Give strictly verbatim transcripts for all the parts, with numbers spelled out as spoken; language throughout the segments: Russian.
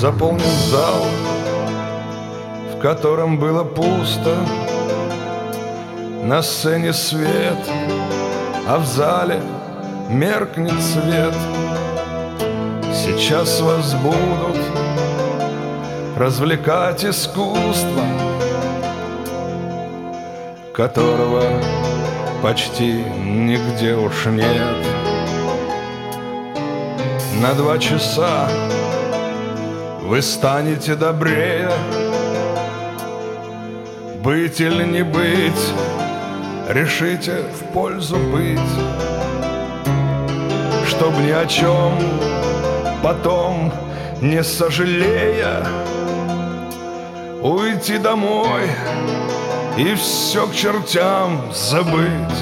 заполнен зал, в котором было пусто. На сцене свет, а в зале меркнет свет. Сейчас вас будут развлекать искусство, которого почти нигде уж нет. На два часа вы станете добрее. Быть или не быть, решите в пользу быть, чтоб ни о чем потом не сожалея уйти домой и все к чертям забыть.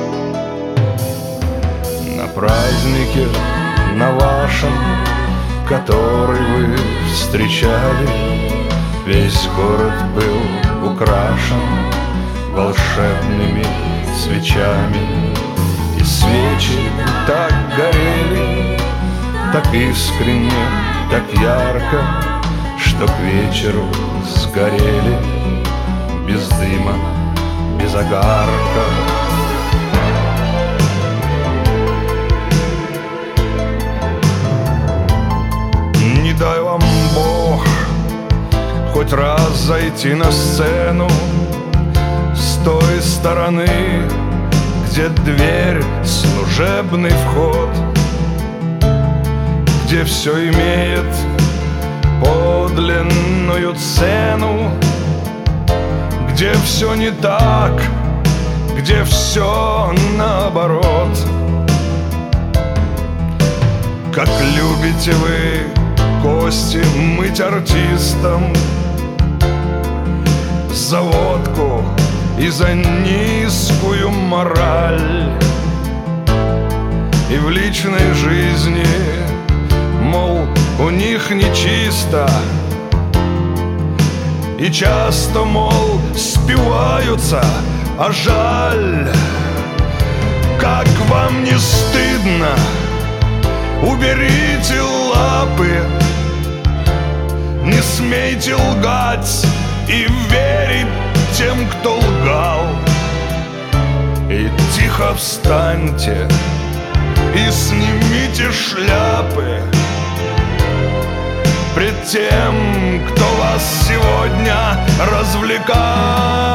На празднике, на вашем, который вы встречали, весь город был украшен волшебными свечами. И свечи так горели, так искренне, так ярко, что к вечеру сгорели без дыма, без огарка. Не дай вам Бог хоть раз зайти на сцену с той стороны, где дверь, служебный вход, где все имеет подлинную цену, где все не так, где все наоборот. Как любите вы кости мыть артистам за водку и за низкую мораль. И в личной жизни, мол, у них нечисто, и часто, мол, спиваются, а жаль. Как вам не стыдно? Уберите лапы, не смейте лгать и верить тем, кто лгал. И тихо встаньте и снимите шляпы пред тем, кто вас сегодня развлекал.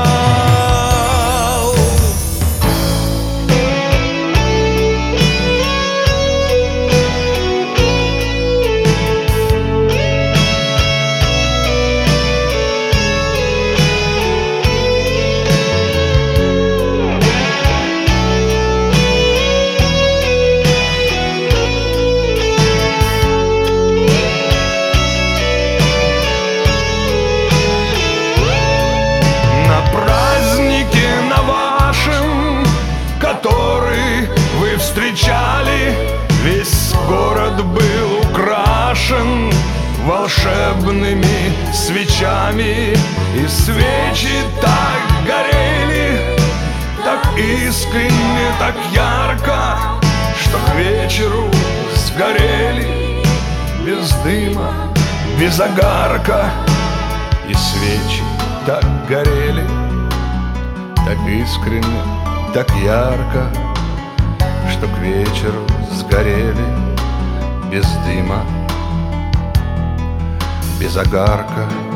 Встречали, весь город был украшен волшебными свечами. И свечи так горели, так искренне, так ярко, что к вечеру сгорели без дыма, без огарка. И свечи так горели, так искренне, так ярко, что к вечеру сгорели без дыма, без огарка.